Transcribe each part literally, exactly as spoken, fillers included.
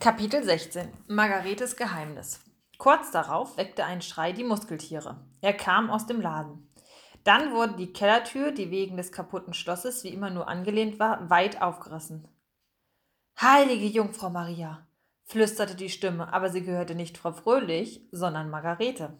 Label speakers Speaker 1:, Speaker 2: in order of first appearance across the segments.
Speaker 1: Kapitel sechzehn. Margaretes Geheimnis. Kurz darauf weckte ein Schrei die Muskeltiere. Er kam aus dem Laden. Dann wurde die Kellertür, die wegen des kaputten Schlosses wie immer nur angelehnt war, weit aufgerissen. »Heilige Jungfrau Maria«, flüsterte die Stimme, aber sie gehörte nicht Frau Fröhlich, sondern Margarete.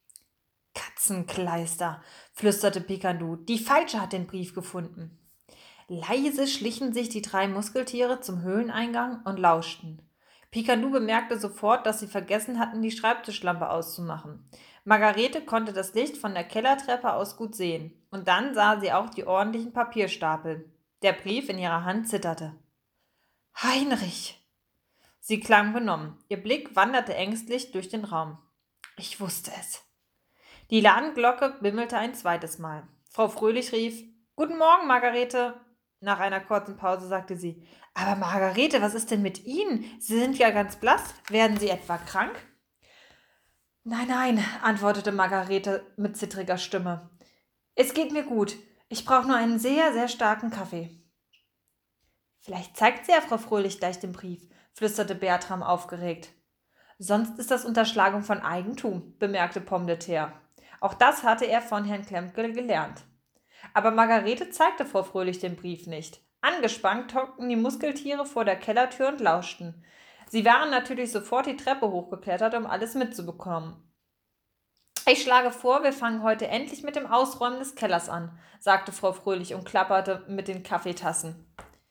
Speaker 1: »Katzenkleister«, flüsterte Pikadu, »die Falsche hat den Brief gefunden.« Leise schlichen sich die drei Muskeltiere zum Höhleneingang und lauschten. Pikadu bemerkte sofort, dass sie vergessen hatten, die Schreibtischlampe auszumachen. Margarete konnte das Licht von der Kellertreppe aus gut sehen. Und dann sah sie auch die ordentlichen Papierstapel. Der Brief in ihrer Hand zitterte. »Heinrich!« Sie klang benommen. Ihr Blick wanderte ängstlich durch den Raum. »Ich wusste es.« Die Ladenglocke bimmelte ein zweites Mal. Frau Fröhlich rief, »Guten Morgen, Margarete!« Nach einer kurzen Pause sagte sie, »Aber Margarete, was ist denn mit Ihnen? Sie sind ja ganz blass. Werden Sie etwa krank?« »Nein, nein«, antwortete Margarete mit zittriger Stimme. »Es geht mir gut. Ich brauche nur einen sehr, sehr starken Kaffee.« »Vielleicht zeigt sie ja Frau Fröhlich gleich den Brief«, flüsterte Bertram aufgeregt. »Sonst ist das Unterschlagung von Eigentum«, bemerkte Pomme de Terre. Auch das hatte er von Herrn Klempke gelernt. Aber Margarete zeigte Frau Fröhlich den Brief nicht. Angespannt hockten die Muskeltiere vor der Kellertür und lauschten. Sie waren natürlich sofort die Treppe hochgeklettert, um alles mitzubekommen. »Ich schlage vor, wir fangen heute endlich mit dem Ausräumen des Kellers an«, sagte Frau Fröhlich und klapperte mit den Kaffeetassen.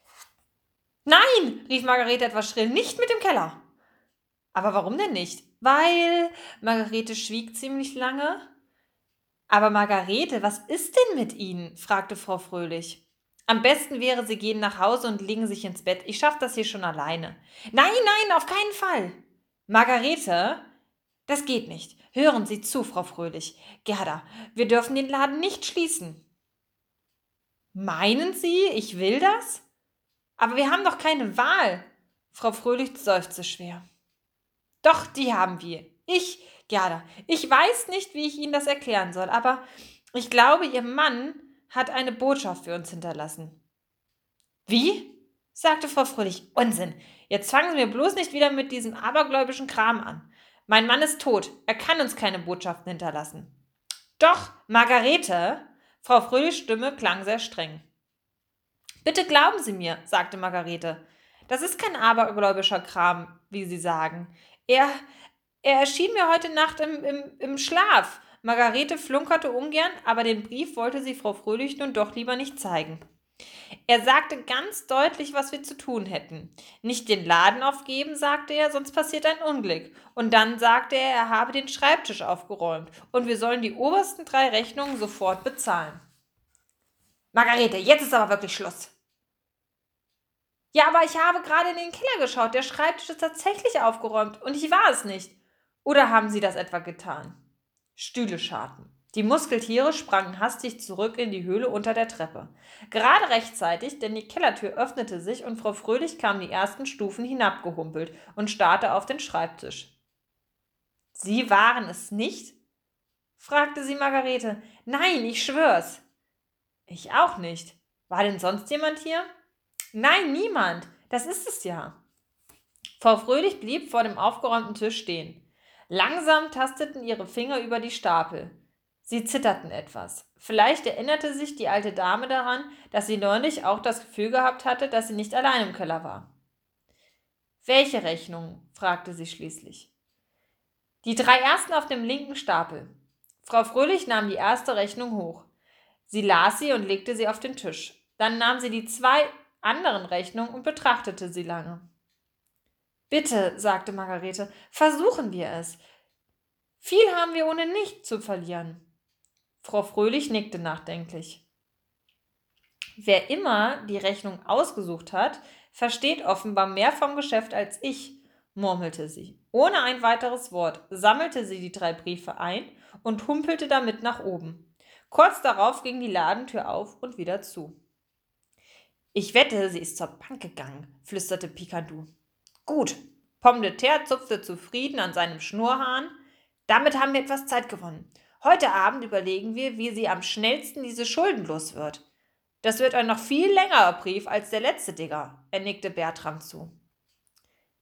Speaker 1: »Nein«, rief Margarete etwas schrill, »nicht mit dem Keller!« »Aber warum denn nicht?« »Weil...« Margarete schwieg ziemlich lange. »Aber Margarete, was ist denn mit Ihnen?« fragte Frau Fröhlich. »Am besten wäre, Sie gehen nach Hause und legen sich ins Bett. Ich schaffe das hier schon alleine.« »Nein, nein, auf keinen Fall!« »Margarete, das geht nicht. Hören Sie zu, Frau Fröhlich. Gerda, wir dürfen den Laden nicht schließen.« »Meinen Sie, ich will das? Aber wir haben doch keine Wahl.« Frau Fröhlich seufzte schwer. »Doch, die haben wir. Ich, Gerda, ich weiß nicht, wie ich Ihnen das erklären soll, aber ich glaube, Ihr Mann hat eine Botschaft für uns hinterlassen.« »Wie?« sagte Frau Fröhlich. »Unsinn. Jetzt fangen Sie mir bloß nicht wieder mit diesem abergläubischen Kram an. Mein Mann ist tot. Er kann uns keine Botschaften hinterlassen.« »Doch, Margarete!« Frau Fröhlichs Stimme klang sehr streng. »Bitte glauben Sie mir«, sagte Margarete. »Das ist kein abergläubischer Kram, wie Sie sagen. Er, er erschien mir heute Nacht im, im, im Schlaf.« Margarete flunkerte ungern, aber den Brief wollte sie Frau Fröhlich nun doch lieber nicht zeigen. Er sagte ganz deutlich, was wir zu tun hätten. Nicht den Laden aufgeben, sagte er, sonst passiert ein Unglück. Und dann sagte er, er habe den Schreibtisch aufgeräumt und wir sollen die obersten drei Rechnungen sofort bezahlen. »Margarete, jetzt ist aber wirklich Schluss.« »Ja, aber ich habe gerade in den Keller geschaut. Der Schreibtisch ist tatsächlich aufgeräumt und ich war es nicht. Oder haben Sie das etwa getan?« Stühle scharten. Die Muskeltiere sprangen hastig zurück in die Höhle unter der Treppe. Gerade rechtzeitig, denn die Kellertür öffnete sich und Frau Fröhlich kam die ersten Stufen hinabgehumpelt und starrte auf den Schreibtisch. »Sie waren es nicht?« fragte sie Margarete. »Nein, ich schwör's.« »Ich auch nicht. War denn sonst jemand hier?« »Nein, niemand. Das ist es ja.« Frau Fröhlich blieb vor dem aufgeräumten Tisch stehen. Langsam tasteten ihre Finger über die Stapel. Sie zitterten etwas. Vielleicht erinnerte sich die alte Dame daran, dass sie neulich auch das Gefühl gehabt hatte, dass sie nicht allein im Keller war. »Welche Rechnung?« fragte sie schließlich. »Die drei ersten auf dem linken Stapel.« Frau Fröhlich nahm die erste Rechnung hoch. Sie las sie und legte sie auf den Tisch. Dann nahm sie die zwei anderen Rechnungen und betrachtete sie lange. »Bitte«, sagte Margarete, »versuchen wir es. Viel haben wir ohne nicht zu verlieren.« Frau Fröhlich nickte nachdenklich. »Wer immer die Rechnung ausgesucht hat, versteht offenbar mehr vom Geschäft als ich«, murmelte sie. Ohne ein weiteres Wort sammelte sie die drei Briefe ein und humpelte damit nach oben. Kurz darauf ging die Ladentür auf und wieder zu. »Ich wette, sie ist zur Bank gegangen«, flüsterte Pikadu. »Gut.« Pomme de Terre zupfte zufrieden an seinem Schnurrhahn. »Damit haben wir etwas Zeit gewonnen. Heute Abend überlegen wir, wie sie am schnellsten diese Schulden los wird. Das wird ein noch viel längerer Brief als der letzte, Digga«, er nickte Bertram zu.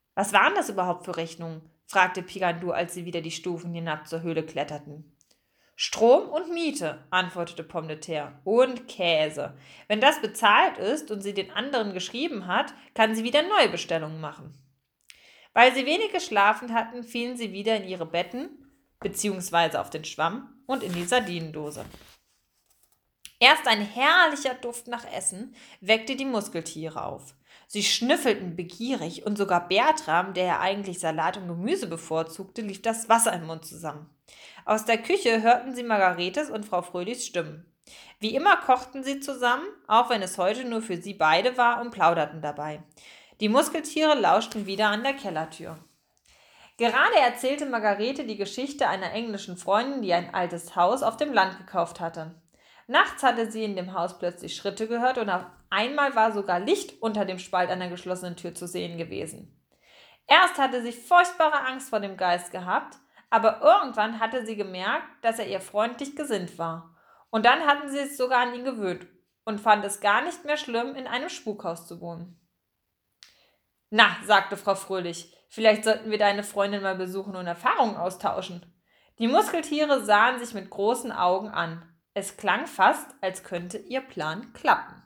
Speaker 1: Was waren das überhaupt für Rechnungen? Fragte Pikandu, als sie wieder die Stufen hinab zur Höhle kletterten. Strom und Miete, antwortete Pomme de Terre. Und Käse. Wenn das bezahlt ist und sie den anderen geschrieben hat, kann sie wieder neue Bestellungen machen. Weil sie wenig geschlafen hatten, fielen sie wieder in ihre Betten, beziehungsweise auf den Schwamm und in die Sardinendose. Erst ein herrlicher Duft nach Essen weckte die Muskeltiere auf. Sie schnüffelten begierig und sogar Bertram, der ja eigentlich Salat und Gemüse bevorzugte, lief das Wasser im Mund zusammen. Aus der Küche hörten sie Margaretes und Frau Fröhlichs Stimmen. Wie immer kochten sie zusammen, auch wenn es heute nur für sie beide war, und plauderten dabei. Die Muskeltiere lauschten wieder an der Kellertür. Gerade erzählte Margarete die Geschichte einer englischen Freundin, die ein altes Haus auf dem Land gekauft hatte. Nachts hatte sie in dem Haus plötzlich Schritte gehört und auf einmal war sogar Licht unter dem Spalt einer geschlossenen Tür zu sehen gewesen. Erst hatte sie furchtbare Angst vor dem Geist gehabt, aber irgendwann hatte sie gemerkt, dass er ihr freundlich gesinnt war. Und dann hatten sie es sogar an ihn gewöhnt und fand es gar nicht mehr schlimm, in einem Spukhaus zu wohnen. Na, sagte Frau Fröhlich, vielleicht sollten wir deine Freundin mal besuchen und Erfahrungen austauschen. Die Muskeltiere sahen sich mit großen Augen an. Es klang fast, als könnte ihr Plan klappen.